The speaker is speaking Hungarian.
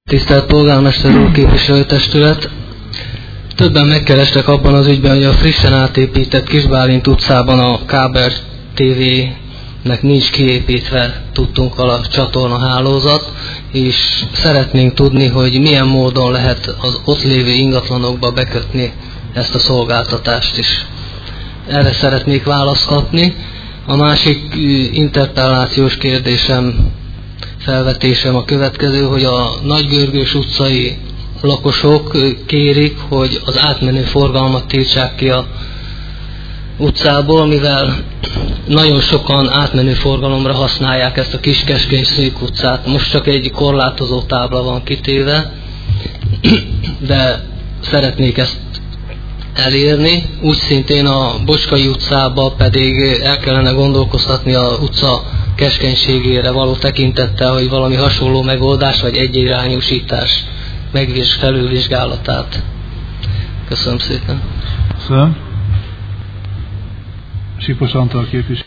Tisztelt Polgármester úr, képviselőtestület! Többen megkerestek abban az ügyben, hogy a frissen átépített Kisbálint utcában a kábel TV-nek nincs kiépítve tudtunkkal a csatornahálózat, és szeretnénk tudni, hogy milyen módon lehet az ott lévő ingatlanokba bekötni ezt a szolgáltatást is. Erre szeretnék választ kapni. A másik interpellációs felvetésem a következő, hogy a Nagygörgős utcai lakosok kérik, hogy az átmenő forgalmat tiltsák ki a utcából, mivel nagyon sokan átmenő forgalomra használják ezt a Kis-Keskeny Szűk utcát. Most csak egy korlátozó tábla van kitéve, de szeretnék ezt elérni. Úgy szintén a Bocskai utcába pedig el kellene gondolkoztatni a utca keskenységére való tekintettel, hogy valami hasonló megoldás vagy egyirányúsítás felülvizsgálatát. Köszönöm szépen. Köszönöm. Sipos Antal képviselő.